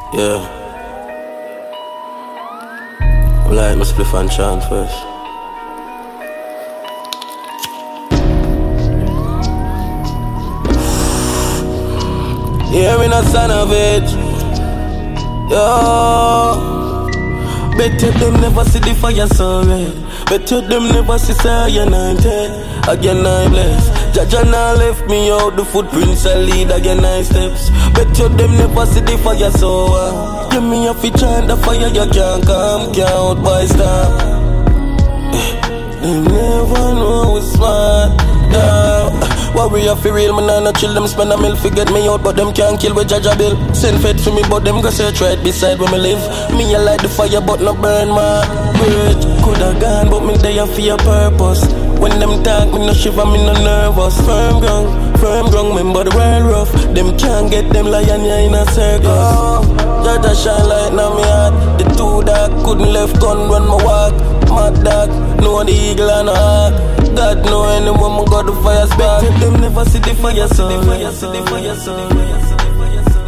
Yeah. Like my spliff and chant first. Yeah, me not son of it. Yo. Better them never see the fire so red. Better them never see say anointed. Again I bless. Jaja now left me out, the footprints I lead again I steps. Better them never see the fire so give me a feature and the fire you can't come, can't out by star. They never know we smart. Warrior for real, man, I not chill them. Spend a mill fi get me out, but them can't kill with Jaja Bill. Send fed for me, but them go search right beside where me live. Me I light the fire, but no burn my bridge. Coulda gone, but me there for a purpose. When them talk, me no shiver, me no nervous. Firm ground, remember the world rough. Them can't get them lion here in a circus. Jaja shine light now me heart. The two dark couldn't left gun run my walk. Mad dog, no the eagle and a hawk. God know anyone got the fire spark. Them never see the fire so.